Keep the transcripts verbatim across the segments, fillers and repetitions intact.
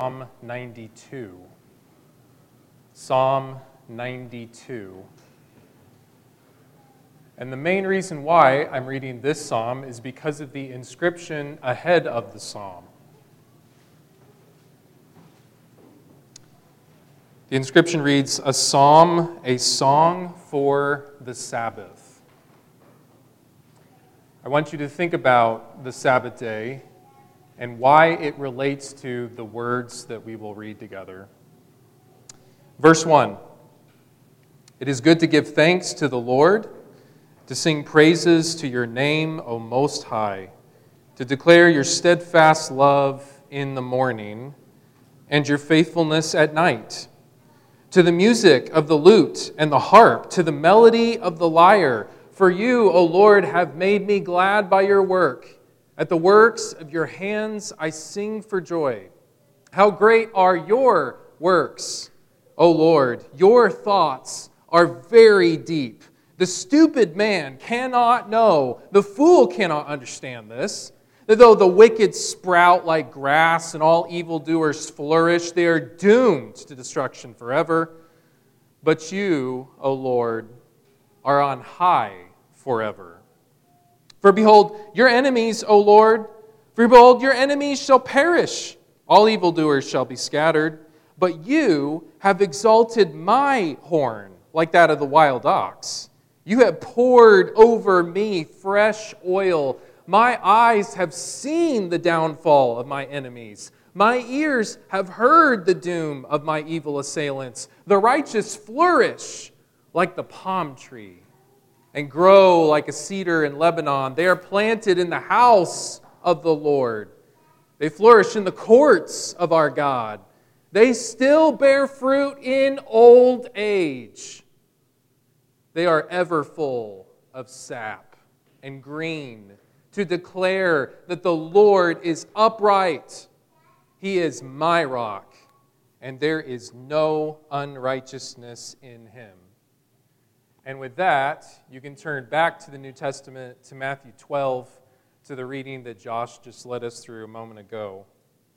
Psalm ninety-two. Psalm ninety-two. And the main reason why I'm reading this psalm is because of the inscription ahead of the psalm. The inscription reads, "A psalm, a song for the Sabbath." I want you to think about the Sabbath day and why it relates to the words that we will read together. Verse one, "It is good to give thanks to the Lord, to sing praises to your name, O Most High, to declare your steadfast love in the morning and your faithfulness at night, to the music of the lute and the harp, to the melody of the lyre. For you, O Lord, have made me glad by your work. At the works of your hands I sing for joy. How great are your works, O Lord! Your thoughts are very deep. The stupid man cannot know, the fool cannot understand this. That though the wicked sprout like grass and all evildoers flourish, they are doomed to destruction forever. But you, O Lord, are on high forever. For behold, your enemies, O Lord, for behold, your enemies shall perish. All evildoers shall be scattered. But you have exalted my horn like that of the wild ox. You have poured over me fresh oil. My eyes have seen the downfall of my enemies. My ears have heard the doom of my evil assailants. The righteous flourish like the palm tree and grow like a cedar in Lebanon. They are planted in the house of the Lord. They flourish in the courts of our God. They still bear fruit in old age. They are ever full of sap and green to declare that the Lord is upright. He is my rock, and there is no unrighteousness in him." And with that, you can turn back to the New Testament, to Matthew twelve, to the reading that Josh just led us through a moment ago.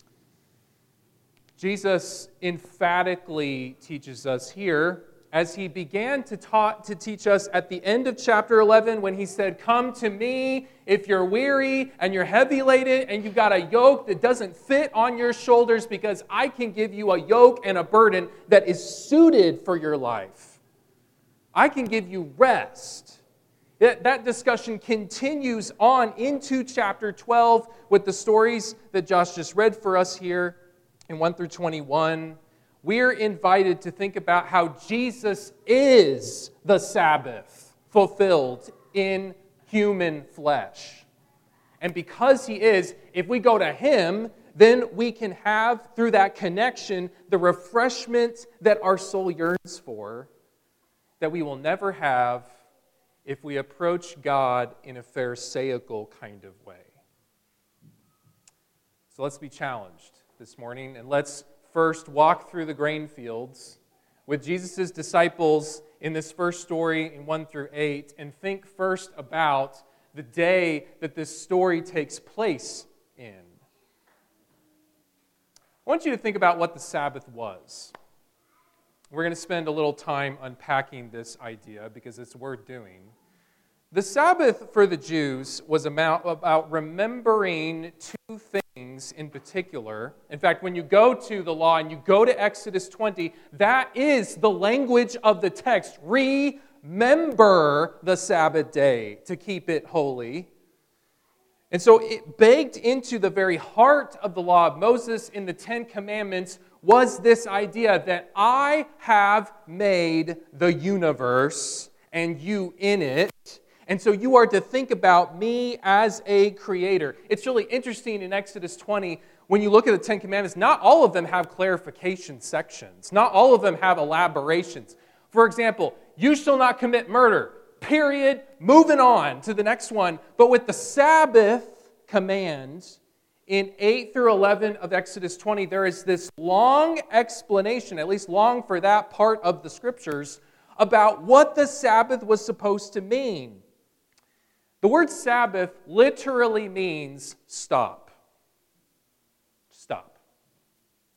Jesus emphatically teaches us here, as he began to, taught, to teach us at the end of chapter eleven when he said, "Come to me if you're weary and you're heavy laden and you've got a yoke that doesn't fit on your shoulders, because I can give you a yoke and a burden that is suited for your life. I can give you rest." That discussion continues on into chapter twelve with the stories that Josh just read for us here in one through twenty-one. We're invited to think about how Jesus is the Sabbath fulfilled in human flesh. And because he is, if we go to him, then we can have, through that connection, the refreshment that our soul yearns for, that we will never have if we approach God in a pharisaical kind of way. So let's be challenged this morning, and let's first walk through the grain fields with Jesus' disciples in this first story in one through eight, and think first about the day that this story takes place in. I want you to think about what the Sabbath was. We're going to spend a little time unpacking this idea because it's worth doing. The Sabbath for the Jews was about, about remembering two things in particular. In fact, when you go to the law and you go to Exodus twenty, that is the language of the text. Remember the Sabbath day to keep it holy. And so it baked into the very heart of the law of Moses in the Ten Commandments was this idea that I have made the universe and you in it. And so you are to think about me as a creator. It's really interesting in Exodus twenty, when you look at the Ten Commandments, not all of them have clarification sections. Not all of them have elaborations. For example, you shall not commit murder. Period. Moving on to the next one. But with the Sabbath command, in eight through eleven of Exodus twenty, there is this long explanation, at least long for that part of the scriptures, about what the Sabbath was supposed to mean. The word Sabbath literally means stop. Stop.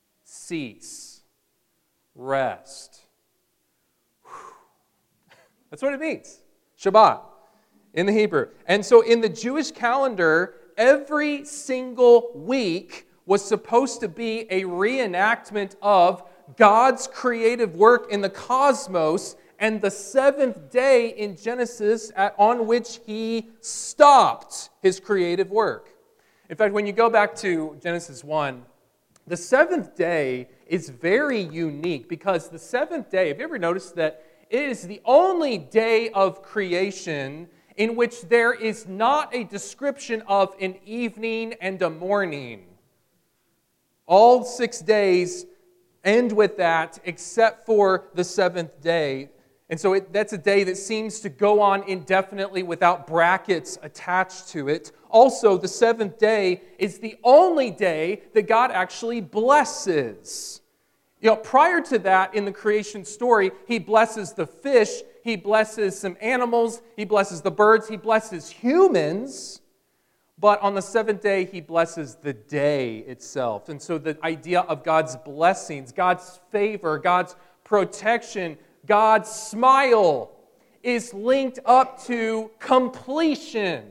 cease, rest. Whew. That's what it means. Shabbat in the Hebrew. And so in the Jewish calendar, every single week was supposed to be a reenactment of God's creative work in the cosmos and the seventh day in Genesis at, on which He stopped His creative work. In fact, when you go back to Genesis one, the seventh day is very unique because the seventh day, have you ever noticed that it is the only day of creation in which there is not a description of an evening and a morning? All six days end with that except for the seventh day. And so it, that's a day that seems to go on indefinitely without brackets attached to it. Also, the seventh day is the only day that God actually blesses. You know, prior to that, in the creation story, He blesses the fish, He blesses some animals, He blesses the birds, He blesses humans. But on the seventh day, He blesses the day itself. And so the idea of God's blessings, God's favor, God's protection, God's smile is linked up to completion.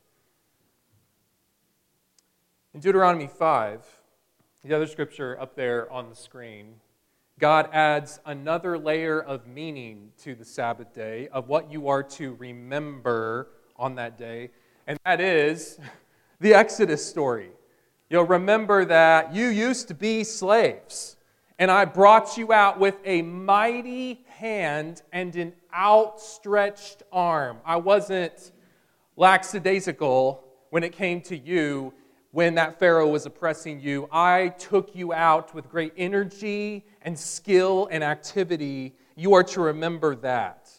In Deuteronomy five, the other scripture up there on the screen, God adds another layer of meaning to the Sabbath day of what you are to remember on that day. And that is the Exodus story. You'll remember that you used to be slaves, and I brought you out with a mighty hand and an outstretched arm. I wasn't lackadaisical when it came to you when that Pharaoh was oppressing you. I took you out with great energy and skill and activity. You are to remember that.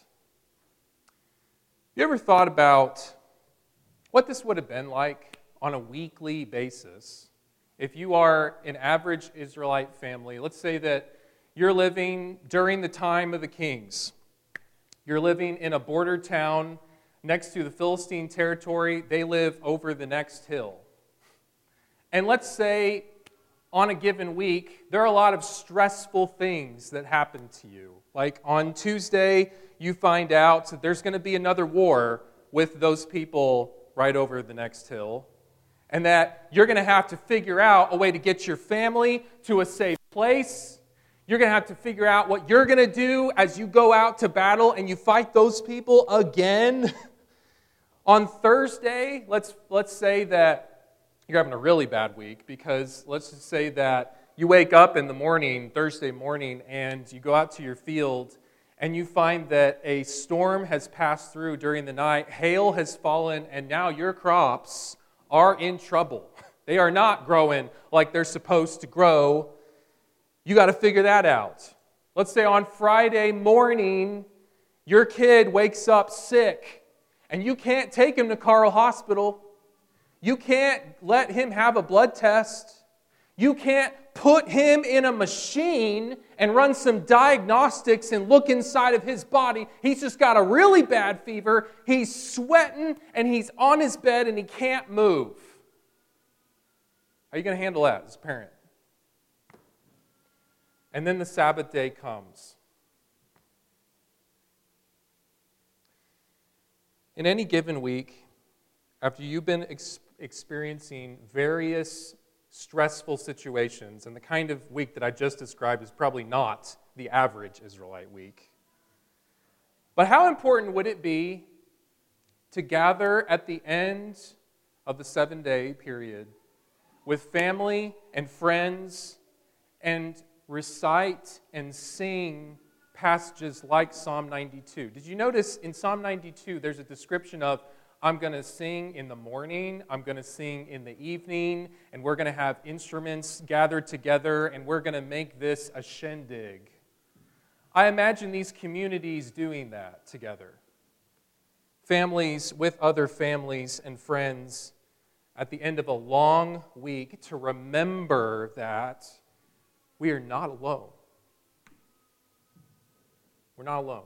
You ever thought about what this would have been like on a weekly basis if you are an average Israelite family? Let's say that you're living during the time of the kings. You're living in a border town next to the Philistine territory. They live over the next hill. And let's say on a given week, there are a lot of stressful things that happen to you. Like on Tuesday, you find out that there's going to be another war with those people right over the next hill, and that you're going to have to figure out a way to get your family to a safe place. You're going to have to figure out what you're going to do as you go out to battle and you fight those people again. On Thursday, let's, let's say that you're having a really bad week, because let's just say that you wake up in the morning, Thursday morning, and you go out to your field and you find that a storm has passed through during the night, hail has fallen, and now your crops are in trouble. They are not growing like they're supposed to grow. You got to figure that out. Let's say on Friday morning, your kid wakes up sick, and you can't take him to Carle Hospital. You can't let him have a blood test. You can't put him in a machine and run some diagnostics and look inside of his body. He's just got a really bad fever. He's sweating and he's on his bed and he can't move. How are you going to handle that as a parent? And then the Sabbath day comes. In any given week, after you've been ex- experiencing various stressful situations, and the kind of week that I just described is probably not the average Israelite week. But how important would it be to gather at the end of the seven-day period with family and friends and recite and sing passages like Psalm ninety-two? Did you notice in Psalm ninety-two there's a description of, I'm going to sing in the morning, I'm going to sing in the evening, and we're going to have instruments gathered together, and we're going to make this a shindig. I imagine these communities doing that together. Families with other families and friends at the end of a long week to remember that we are not alone. We're not alone.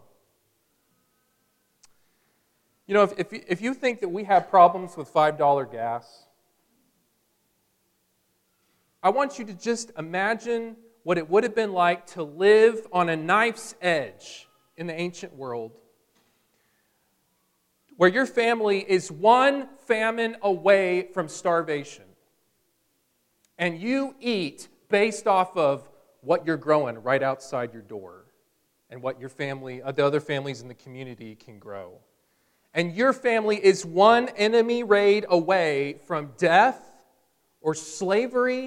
You know, if, if, if you think that we have problems with five dollar gas, I want you to just imagine what it would have been like to live on a knife's edge in the ancient world, where your family is one famine away from starvation, and you eat based off of what you're growing right outside your door and what your family, uh, the other families in the community can grow. And your family is one enemy raid away from death or slavery.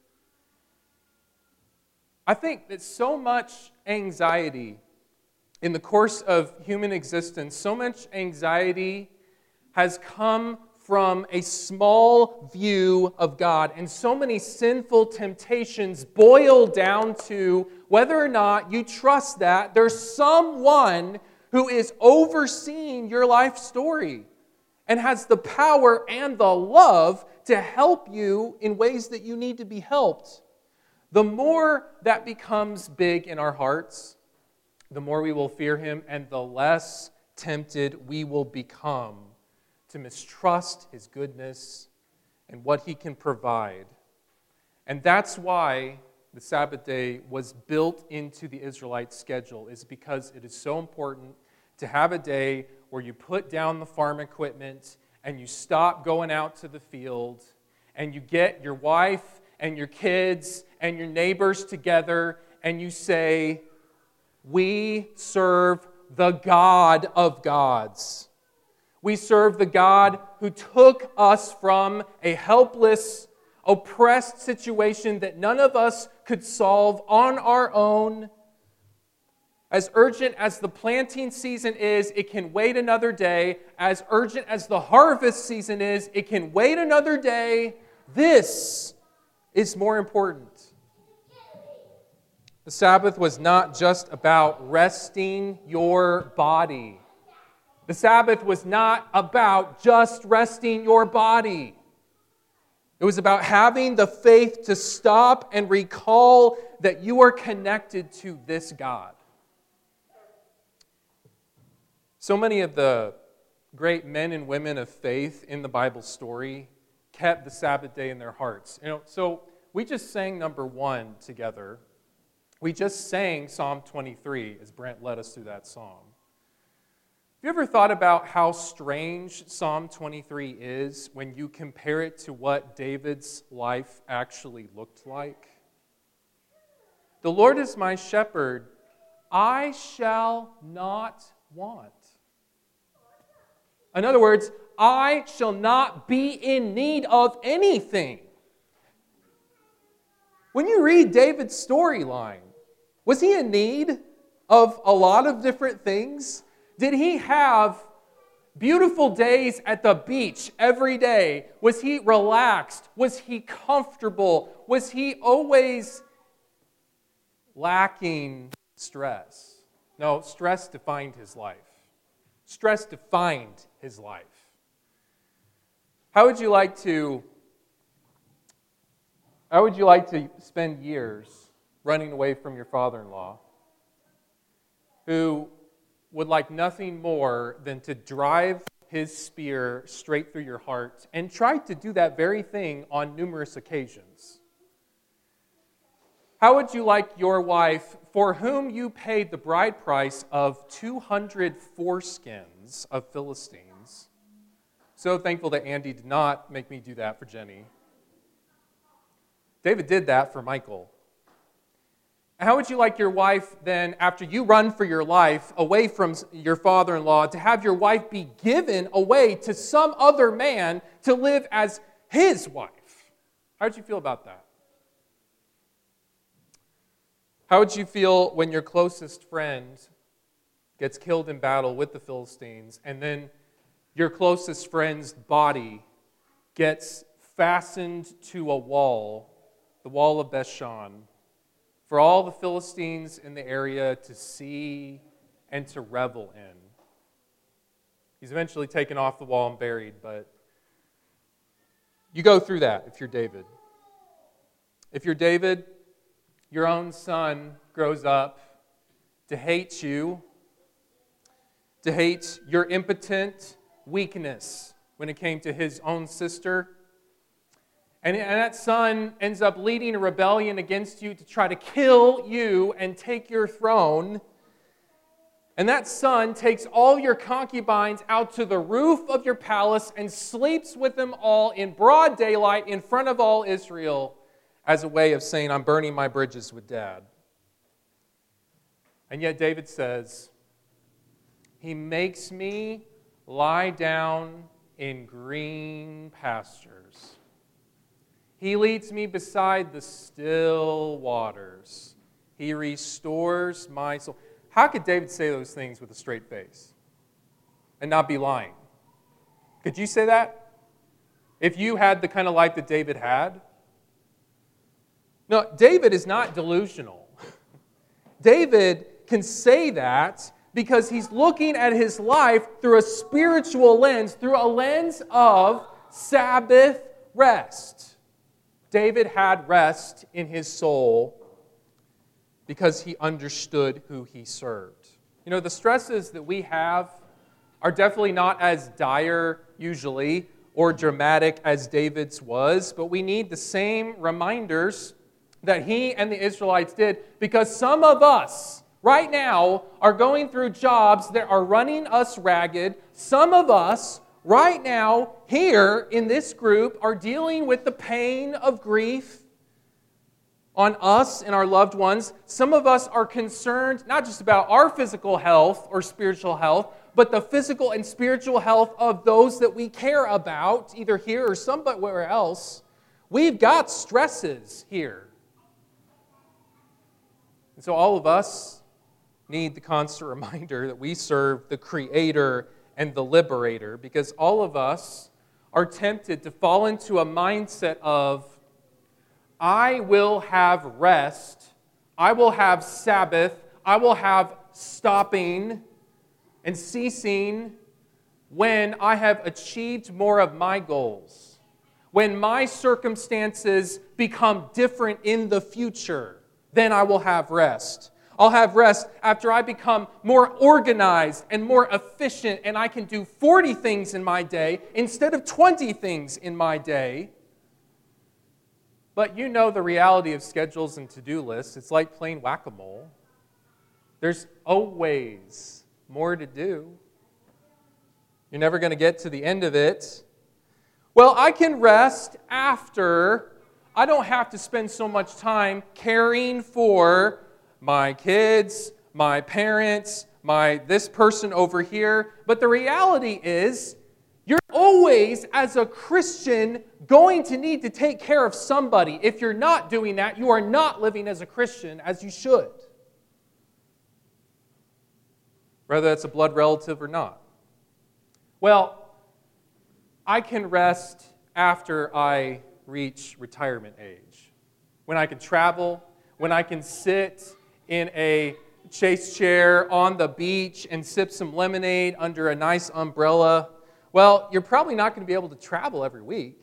I think that so much anxiety in the course of human existence, so much anxiety has come from a small view of God, and so many sinful temptations boil down to whether or not you trust that there's someone who is overseeing your life story and has the power and the love to help you in ways that you need to be helped. The more that becomes big in our hearts, the more we will fear him, and the less tempted we will become to mistrust his goodness and what he can provide. And that's why the Sabbath day was built into the Israelite schedule, is because it is so important to have a day where you put down the farm equipment and you stop going out to the field and you get your wife and your kids and your neighbors together and you say, we serve the God of gods. We serve the God who took us from a helpless, oppressed situation that none of us could solve on our own. As urgent as the planting season is, it can wait another day. As urgent as the harvest season is, it can wait another day. This is more important. The Sabbath was not just about resting your body. The Sabbath was not about just resting your body. It was about having the faith to stop and recall that you are connected to this God. So many of the great men and women of faith in the Bible story kept the Sabbath day in their hearts. You know, so we just sang number one together. We just sang Psalm twenty-three as Brent led us through that psalm. Have you ever thought about how strange Psalm twenty-three is when you compare it to what David's life actually looked like? The Lord is my shepherd, I shall not want. In other words, I shall not be in need of anything. When you read David's storyline, was he in need of a lot of different things? Did he have beautiful days at the beach every day? Was he relaxed? Was he comfortable? Was he always lacking stress? No, stress defined his life. Stress defined his life. How would you like to, how would you like to spend years running away from your father-in-law, who would like nothing more than to drive his spear straight through your heart, and tried to do that very thing on numerous occasions? How would you like your wife, for whom you paid the bride price of two hundred foreskins of Philistines? So thankful that Andy did not make me do that for Jenny. David did that for Michael. How would you like your wife then, after you run for your life away from your father-in-law, to have your wife be given away to some other man to live as his wife? How would you feel about that? How would you feel when your closest friend gets killed in battle with the Philistines, and then your closest friend's body gets fastened to a wall, the wall of Bethshan, for all the Philistines in the area to see and to revel in? He's eventually taken off the wall and buried, but you go through that if you're David. If you're David, your own son grows up to hate you, to hate your impotent weakness when it came to his own sister. And, and that son ends up leading a rebellion against you to try to kill you and take your throne. And that son takes all your concubines out to the roof of your palace and sleeps with them all in broad daylight in front of all Israel as a way of saying, I'm burning my bridges with Dad. And yet David says, He makes me lie down in green pastures. He leads me beside the still waters. He restores my soul. How could David say those things with a straight face and not be lying? Could you say that? If you had the kind of life that David had? No, David is not delusional. David can say that because he's looking at his life through a spiritual lens, through a lens of Sabbath rest. David had rest in his soul because he understood who he served. You know, the stresses that we have are definitely not as dire, usually, or dramatic as David's was, but we need the same reminders that he and the Israelites did, because some of us right now are going through jobs that are running us ragged. Some of us right now here in this group are dealing with the pain of grief on us and our loved ones. Some of us are concerned not just about our physical health or spiritual health, but the physical and spiritual health of those that we care about, either here or somewhere else. We've got stresses here. And so all of us need the constant reminder that we serve the Creator and the Liberator, because all of us are tempted to fall into a mindset of, I will have rest, I will have Sabbath, I will have stopping and ceasing when I have achieved more of my goals, when my circumstances become different in the future, then I will have rest. I'll have rest after I become more organized and more efficient, and I can do forty things in my day instead of twenty things in my day. But you know the reality of schedules and to-do lists. It's like playing whack-a-mole. There's always more to do. You're never going to get to the end of it. Well, I can rest after I don't have to spend so much time caring for my kids, my parents, my this person over here. But the reality is, you're always, as a Christian, going to need to take care of somebody. If you're not doing that, you are not living as a Christian as you should. Whether that's a blood relative or not. Well, I can rest after I reach retirement age. When I can travel, when I can sit in a chase chair on the beach and sip some lemonade under a nice umbrella. Well, you're probably not going to be able to travel every week,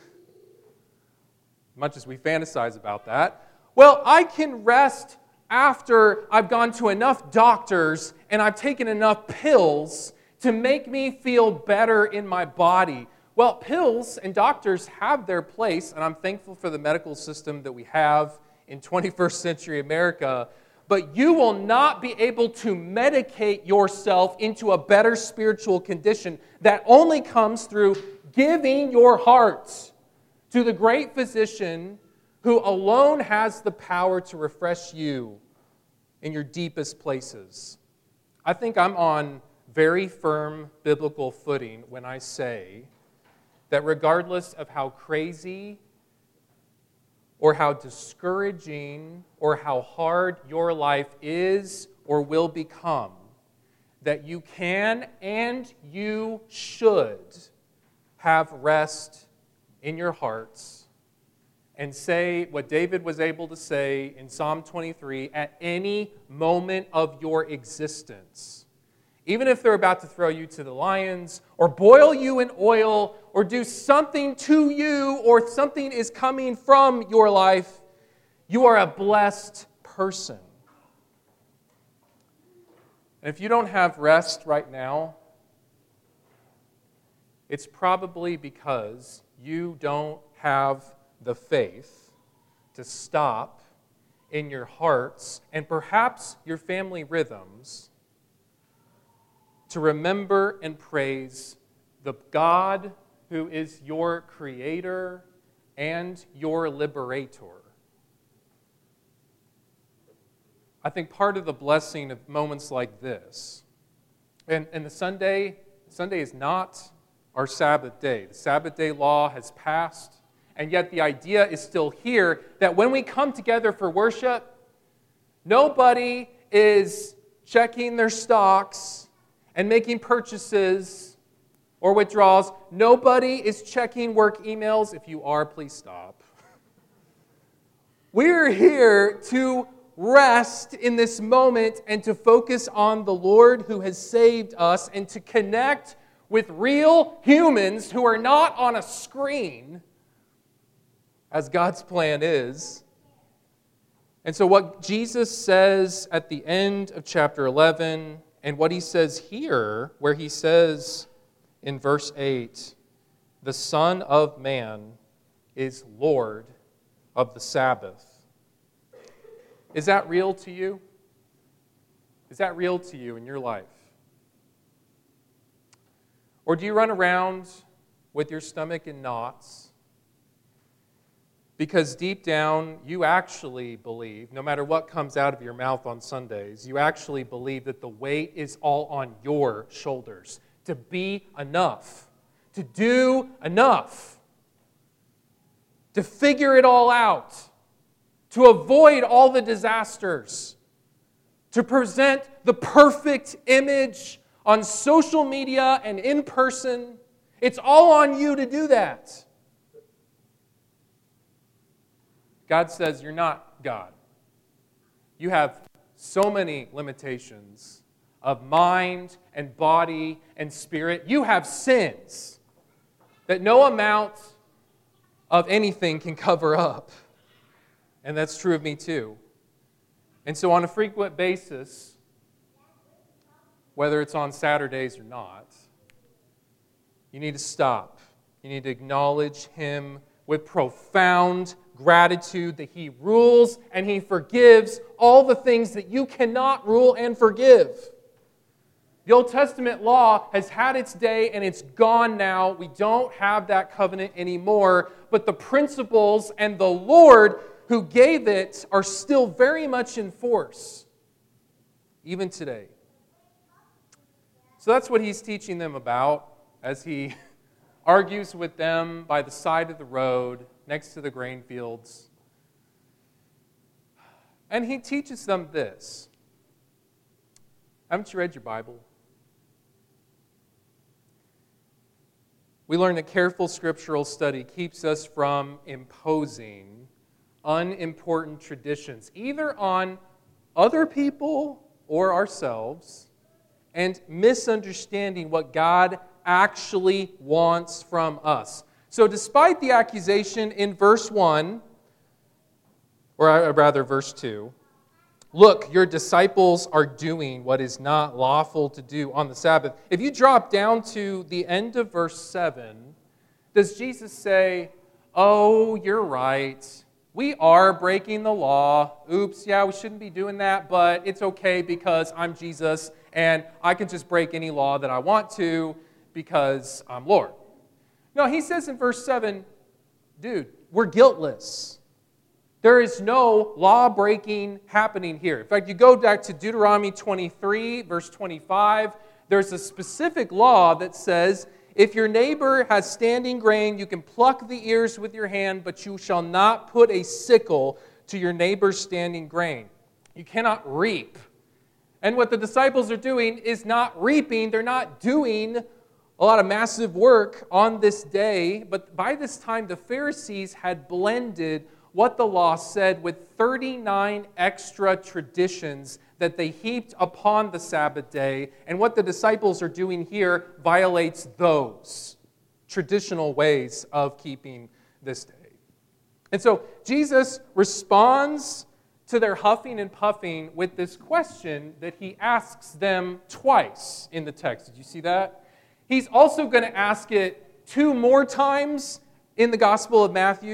much as we fantasize about that. Well, I can rest after I've gone to enough doctors and I've taken enough pills to make me feel better in my body. Well, pills and doctors have their place, and I'm thankful for the medical system that we have in twenty-first century America, but you will not be able to medicate yourself into a better spiritual condition. That only comes through giving your heart to the great physician who alone has the power to refresh you in your deepest places. I think I'm on very firm biblical footing when I say that regardless of how crazy or how discouraging or how hard your life is or will become, that you can and you should have rest in your hearts and say what David was able to say in Psalm twenty-three at any moment of your existence. Even if they're about to throw you to the lions or boil you in oil or do something to you or something is coming from your life, you are a blessed person. And if you don't have rest right now, it's probably because you don't have the faith to stop in your hearts and perhaps your family rhythms to remember and praise the God who is your creator and your liberator. I think part of the blessing of moments like this, and, and the Sunday, Sunday is not our Sabbath day. The Sabbath day law has passed, and yet the idea is still here that when we come together for worship, nobody is checking their stocks and making purchases or withdrawals. Nobody is checking work emails. If you are, please stop. We're here to rest in this moment and to focus on the Lord who has saved us and to connect with real humans who are not on a screen, as God's plan is. And so what Jesus says at the end of chapter eleven and what he says here, where he says in verse eight, the Son of Man is Lord of the Sabbath. Is that real to you? Is that real to you in your life? Or do you run around with your stomach in knots because deep down you actually believe, no matter what comes out of your mouth on Sundays, you actually believe that the weight is all on your shoulders to be enough, to do enough, to figure it all out, to avoid all the disasters, to present the perfect image on social media and in person. It's all on you to do that. God says you're not God. You have so many limitations of mind and body and spirit. You have sins that no amount of anything can cover up. And that's true of me too. And so on a frequent basis, whether it's on Saturdays or not, you need to stop. You need to acknowledge Him with profound gratitude that He rules and He forgives all the things that you cannot rule and forgive. The Old Testament law has had its day and it's gone now. We don't have that covenant anymore. But the principles and the Lord who gave it are still very much in force, even today. So that's what he's teaching them about as he argues with them by the side of the road next to the grain fields. And he teaches them this. Haven't you read your Bible? We learn that careful scriptural study keeps us from imposing unimportant traditions, either on other people or ourselves, and misunderstanding what God actually wants from us. So despite the accusation in verse one, or rather verse two, look, your disciples are doing what is not lawful to do on the Sabbath. If you drop down to the end of verse seven, does Jesus say, oh, you're right, we are breaking the law. Oops, yeah, we shouldn't be doing that, but it's okay because I'm Jesus and I can just break any law that I want to because I'm Lord. No, he says in verse seven, dude, we're guiltless. There is no law breaking happening here. In fact, you go back to Deuteronomy twenty-three, verse twenty-five, there's a specific law that says, if your neighbor has standing grain, you can pluck the ears with your hand, but you shall not put a sickle to your neighbor's standing grain. You cannot reap. And what the disciples are doing is not reaping. They're not doing a lot of massive work on this day. But by this time, the Pharisees had blended what the law said with thirty-nine extra traditions that they heaped upon the Sabbath day. And what the disciples are doing here violates those traditional ways of keeping this day. And so Jesus responds to their huffing and puffing with this question that he asks them twice in the text. Did you see that? He's also going to ask it two more times in the Gospel of Matthew.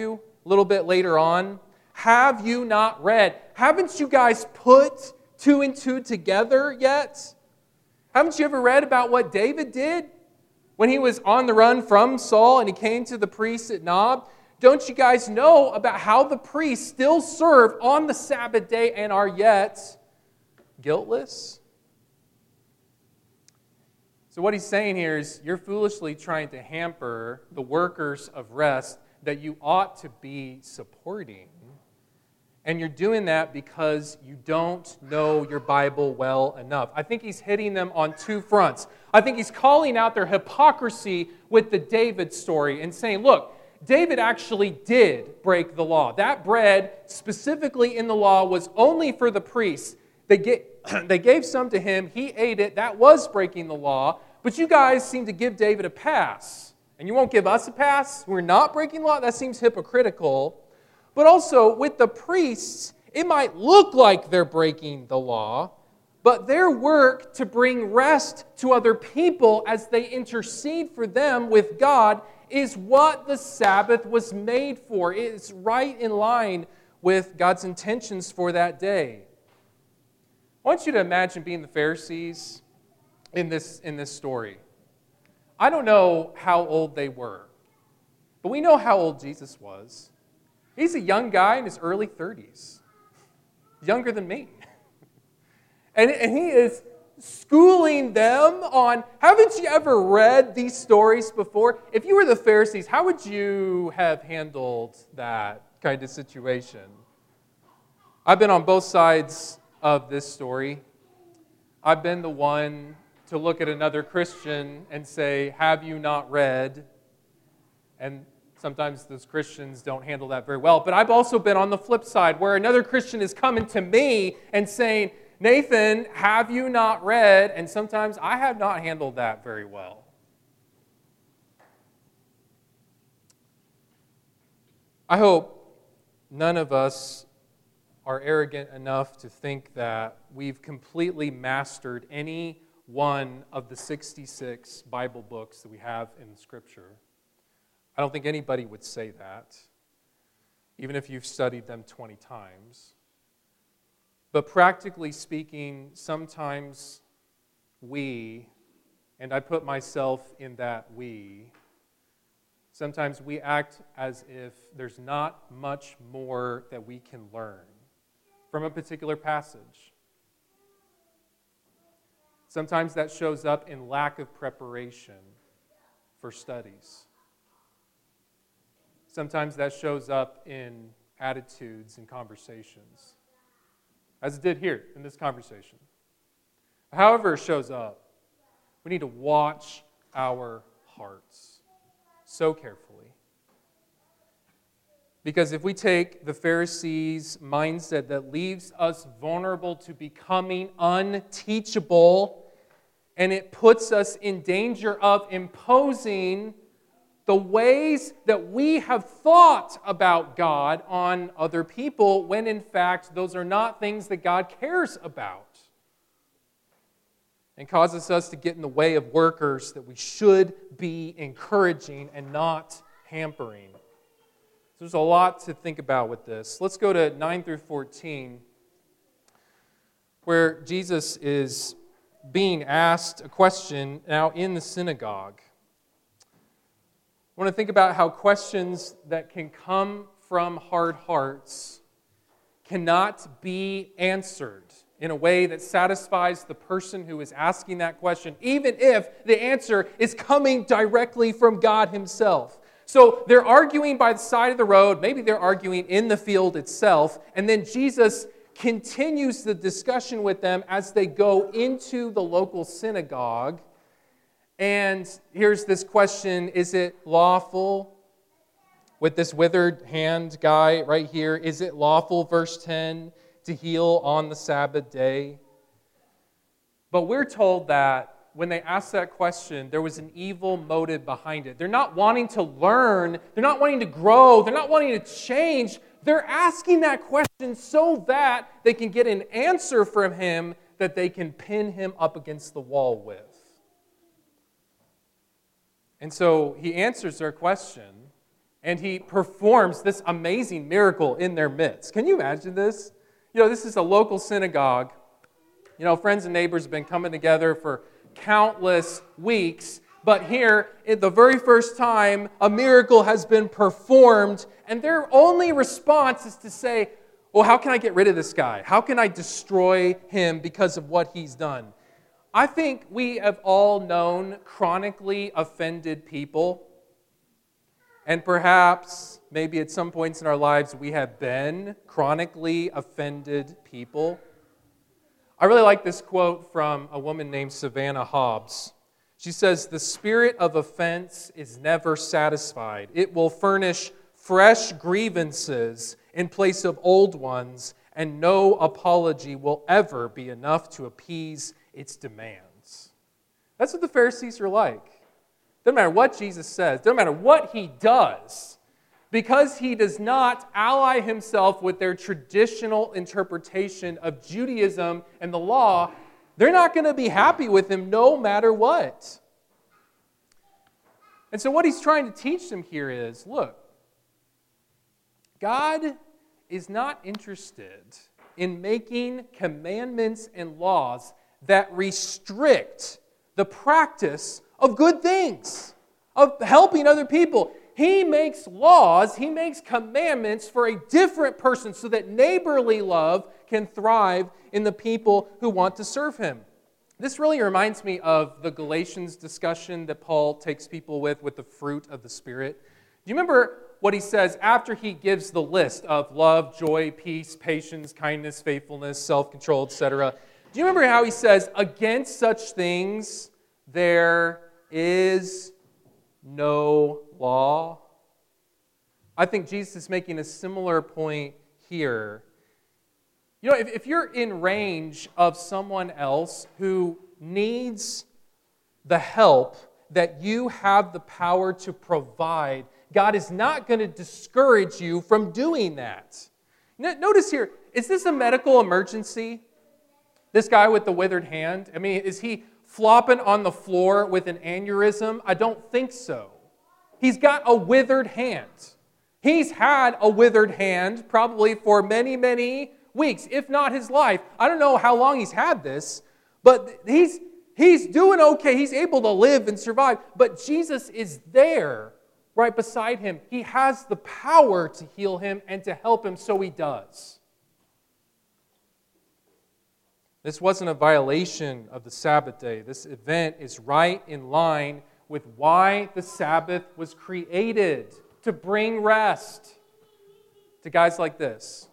a little bit later on, have you not read? Haven't you guys put two and two together yet? Haven't you ever read about what David did when he was on the run from Saul and he came to the priests at Nob? Don't you guys know about how the priests still serve on the Sabbath day and are yet guiltless? So what he's saying here is you're foolishly trying to hamper the workers of rest that you ought to be supporting. And you're doing that because you don't know your Bible well enough. I think he's hitting them on two fronts. I think he's calling out their hypocrisy with the David story and saying, look, David actually did break the law. That bread, specifically in the law, was only for the priests. They, get, they gave some to him. He ate it. That was breaking the law. But you guys seem to give David a pass. And you won't give us a pass? We're not breaking the law? That seems hypocritical. But also, with the priests, it might look like they're breaking the law, but their work to bring rest to other people as they intercede for them with God is what the Sabbath was made for. It's right in line with God's intentions for that day. I want you to imagine being the Pharisees in this, in this story. I don't know how old they were, but we know how old Jesus was. He's a young guy in his early thirties, younger than me. And, and he is schooling them on, haven't you ever read these stories before? If you were the Pharisees, how would you have handled that kind of situation? I've been on both sides of this story. I've been the one to look at another Christian and say, have you not read? And sometimes those Christians don't handle that very well. But I've also been on the flip side where another Christian is coming to me and saying, Nathan, have you not read? And sometimes I have not handled that very well. I hope none of us are arrogant enough to think that we've completely mastered any one of the sixty-six Bible books that we have in Scripture. I don't think anybody would say that, even if you've studied them twenty times. But practically speaking, sometimes we, and I put myself in that we, sometimes we act as if there's not much more that we can learn from a particular passage. Sometimes that shows up in lack of preparation for studies. Sometimes that shows up in attitudes and conversations, as it did here in this conversation. However it shows up, we need to watch our hearts so carefully. Because if we take the Pharisees' mindset that leaves us vulnerable to becoming unteachable, and it puts us in danger of imposing the ways that we have thought about God on other people, when in fact those are not things that God cares about, and causes us to get in the way of workers that we should be encouraging and not hampering. So there's a lot to think about with this. Let's go to nine through fourteen, where Jesus is being asked a question now in the synagogue. I want to think about how questions that can come from hard hearts cannot be answered in a way that satisfies the person who is asking that question, even if the answer is coming directly from God Himself. So they're arguing by the side of the road, maybe they're arguing in the field itself, and then Jesus continues the discussion with them as they go into the local synagogue. And here's this question, is it lawful? With this withered hand guy right here, is it lawful, verse ten, to heal on the Sabbath day? But we're told that when they asked that question, there was an evil motive behind it. They're not wanting to learn, they're not wanting to grow, they're not wanting to change. They're asking that question so that they can get an answer from Him that they can pin Him up against the wall with. And so He answers their question and he performs this amazing miracle in their midst. Can you imagine this? You know, this is a local synagogue. You know, friends and neighbors have been coming together for countless weeks, but here, at the very first time, a miracle has been performed, and their only response is to say, well, how can I get rid of this guy? How can I destroy him because of what he's done? I think we have all known chronically offended people. And perhaps, maybe at some points in our lives, we have been chronically offended people. I really like this quote from a woman named Savannah Hobbs. She says, "The spirit of offense is never satisfied. It will furnish fresh grievances in place of old ones, and no apology will ever be enough to appease its demands." That's what the Pharisees are like. Doesn't matter what Jesus says, doesn't matter what he does, because he does not ally himself with their traditional interpretation of Judaism and the law, they're not going to be happy with him no matter what. And so what he's trying to teach them here is, look, God is not interested in making commandments and laws that restrict the practice of good things, of helping other people. He makes laws, he makes commandments for a different person so that neighborly love can thrive in the people who want to serve him. This really reminds me of the Galatians discussion that Paul takes people with, with the fruit of the Spirit. Do you remember what he says after he gives the list of love, joy, peace, patience, kindness, faithfulness, self-control, et cetera? Do you remember how he says, against such things there is no law? I think Jesus is making a similar point here. You know, if, if you're in range of someone else who needs the help that you have the power to provide, God is not going to discourage you from doing that. Notice here, is this a medical emergency? This guy with the withered hand? I mean, is he flopping on the floor with an aneurysm? I don't think so. He's got a withered hand. He's had a withered hand probably for many, many weeks, if not his life. I don't know how long he's had this, but he's he's doing okay. He's able to live and survive. But Jesus is there right beside him. He has the power to heal him and to help him, so he does. This wasn't a violation of the Sabbath day. This event is right in line with why the Sabbath was created, to bring rest to guys like this.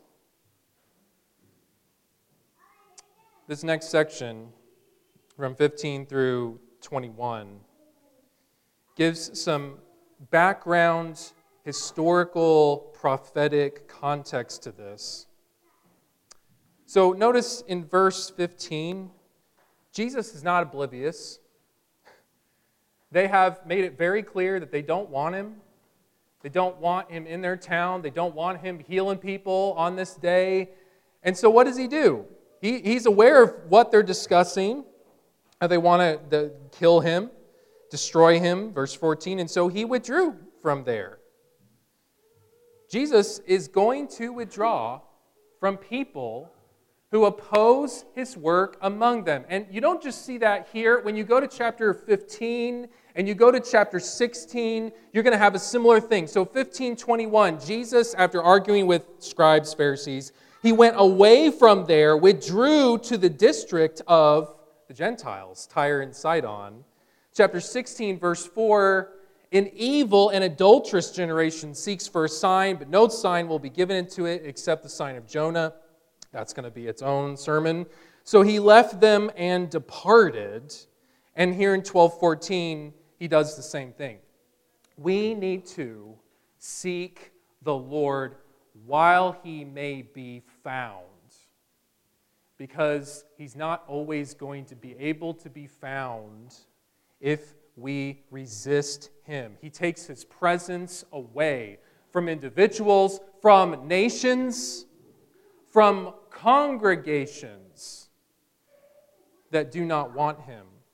This next section, from fifteen through twenty-one, gives some background, historical, prophetic context to this. So notice in verse fifteen, Jesus is not oblivious. They have made it very clear that they don't want him. They don't want him in their town. They don't want him healing people on this day. And so what does he do? He, he's aware of what they're discussing, how they want to kill him, destroy him, verse fourteen, and so he withdrew from there. Jesus is going to withdraw from people who oppose his work among them. And you don't just see that here. When you go to chapter fifteen and you go to chapter sixteen, you're going to have a similar thing. So fifteen twenty-one, Jesus, after arguing with scribes, Pharisees, he went away from there, withdrew to the district of the Gentiles, Tyre and Sidon. Chapter sixteen, verse four, an evil and adulterous generation seeks for a sign, but no sign will be given into it except the sign of Jonah. That's going to be its own sermon. So he left them and departed. And here in twelve fourteen, he does the same thing. We need to seek the Lord while he may be found, because he's not always going to be able to be found if we resist him. He takes his presence away from individuals, from nations, from congregations that do not want him.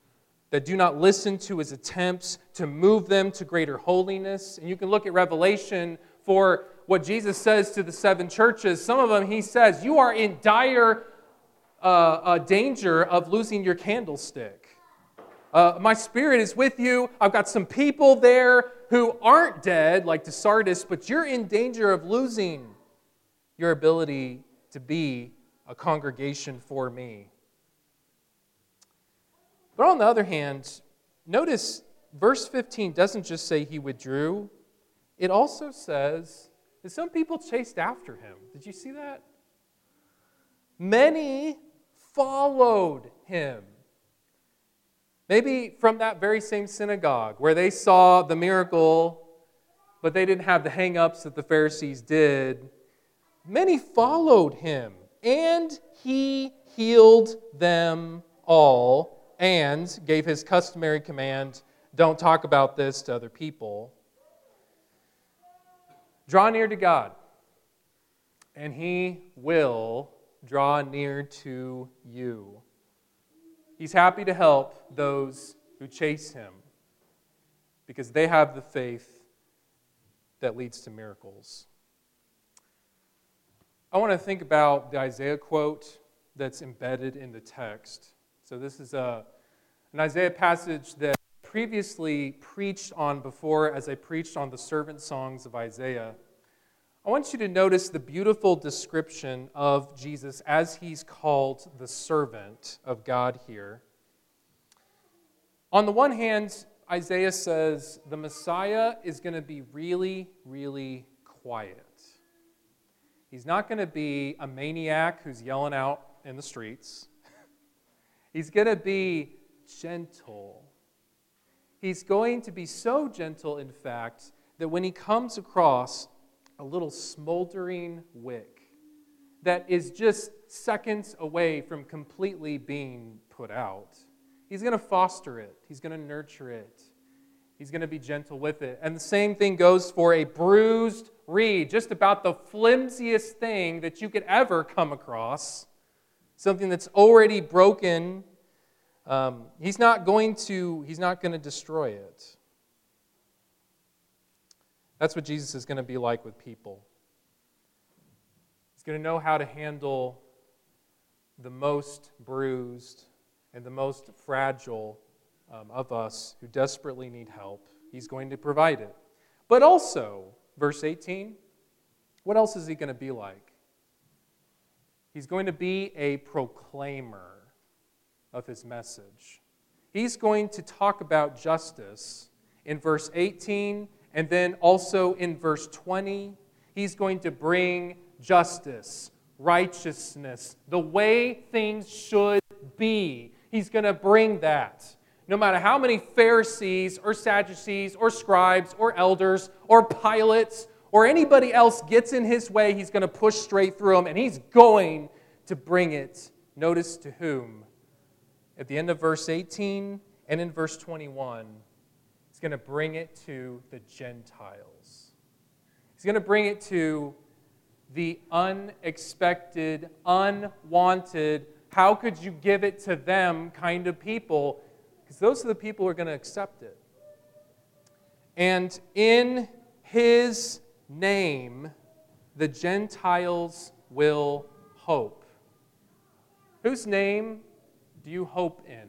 that do not listen to his attempts to move them to greater holiness. And you can look at Revelation for what Jesus says to the seven churches. Some of them he says, you are in dire uh, uh, danger of losing your candlestick. Uh, my spirit is with you. I've got some people there who aren't dead, like to Sardis, but you're in danger of losing your ability to be a congregation for me. But on the other hand, notice verse fifteen doesn't just say he withdrew. It also says that some people chased after him. Did you see that? Many followed him. Maybe from that very same synagogue where they saw the miracle, but they didn't have the hang-ups that the Pharisees did. Many followed him, and he healed them all and gave his customary command, don't talk about this to other people. Draw near to God, and he will draw near to you. He's happy to help those who chase him because they have the faith that leads to miracles. I want to think about the Isaiah quote that's embedded in the text. So this is a, an Isaiah passage that I previously preached on before as I preached on the servant songs of Isaiah. I want you to notice the beautiful description of Jesus as he's called the servant of God here. On the one hand, Isaiah says the Messiah is going to be really, really quiet. He's not going to be a maniac who's yelling out in the streets. He's going to be gentle. He's going to be so gentle, in fact, that when he comes across a little smoldering wick that is just seconds away from completely being put out, he's going to foster it. He's going to nurture it. He's going to be gentle with it. And the same thing goes for a bruised reed, just about the flimsiest thing that you could ever come across, something that's already broken. Um, he's not going to, he's not going to destroy it. That's what Jesus is going to be like with people. He's going to know how to handle the most bruised and the most fragile um, of us who desperately need help. He's going to provide it. But also, verse eighteen, what else is he going to be like? He's going to be a proclaimer of his message. He's going to talk about justice in verse eighteen, and then also in verse twenty. He's going to bring justice, righteousness, the way things should be. He's going to bring that. No matter how many Pharisees or Sadducees or scribes or elders or Pilates or anybody else gets in his way, he's going to push straight through them, and he's going to bring it. Notice to whom? At the end of verse eighteen and in verse twenty-one, he's going to bring it to the Gentiles. He's going to bring it to the unexpected, unwanted, how could you give it to them kind of people, because those are the people who are going to accept it. And in his name, the Gentiles will hope. Whose name do you hope in?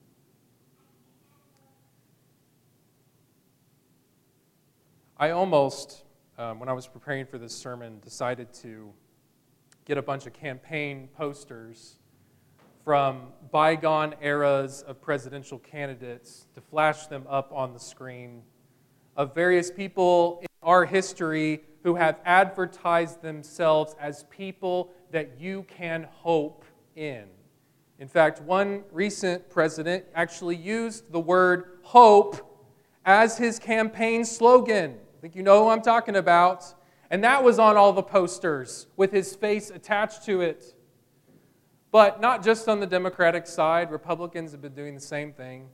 I almost, um, when I was preparing for this sermon, decided to get a bunch of campaign posters from bygone eras of presidential candidates to flash them up on the screen of various people in our history who have advertised themselves as people that you can hope in. In fact, one recent president actually used the word hope as his campaign slogan. I think you know who I'm talking about. And that was on all the posters with his face attached to it. But not just on the Democratic side. Republicans have been doing the same thing.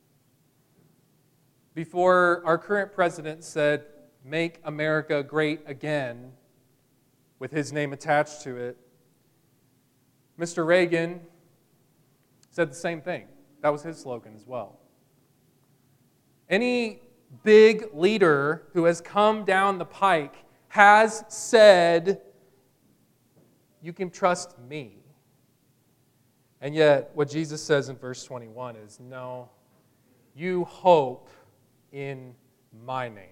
Before our current president said, "Make America great again," with his name attached to it, Mister Reagan said the same thing. That was his slogan as well. Any big leader who has come down the pike has said, you can trust me. And yet, what Jesus says in verse twenty-one is, no, you hope in my name.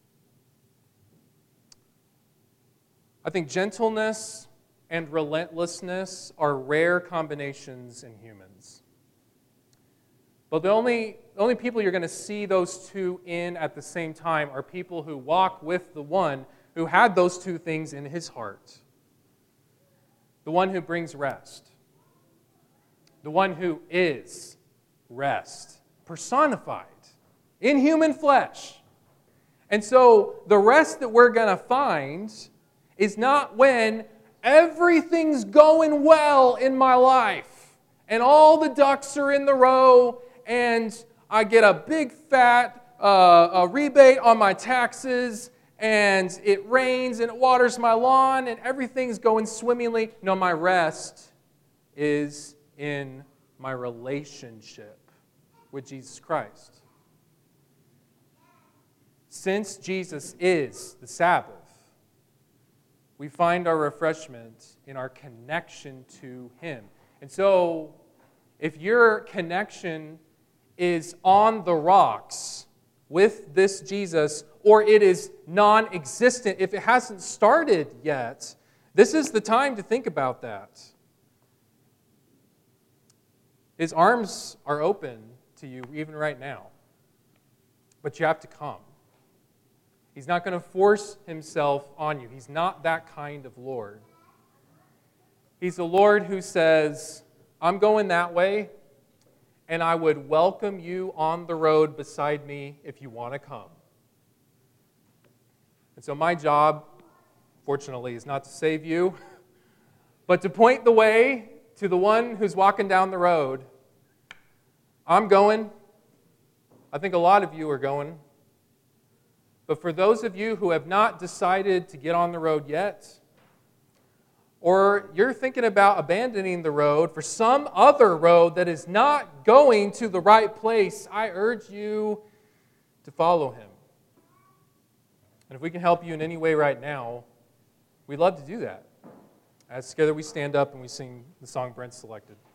I think gentleness and relentlessness are rare combinations in humans. But the only, the only people you're going to see those two in at the same time are people who walk with the one who had those two things in his heart. The one who brings rest. The one who is rest, personified in human flesh. And so the rest that we're going to find is not when everything's going well in my life and all the ducks are in the row and I get a big fat uh, a rebate on my taxes and it rains and it waters my lawn and everything's going swimmingly. No, my rest is in my relationship with Jesus Christ. Since Jesus is the Sabbath, we find our refreshment in our connection to Him. And so, if your connection is on the rocks with this Jesus, or it is non-existent, if it hasn't started yet, this is the time to think about that. His arms are open to you even right now, but you have to come. He's not going to force himself on you. He's not that kind of Lord. He's a Lord who says, I'm going that way, and I would welcome you on the road beside me if you want to come. And so my job, fortunately, is not to save you, but to point the way to the one who's walking down the road. I'm going. I think a lot of you are going. But for those of you who have not decided to get on the road yet, or you're thinking about abandoning the road for some other road that is not going to the right place, I urge you to follow Him. And if we can help you in any way right now, we'd love to do that. As together we stand up and we sing the song Brent selected.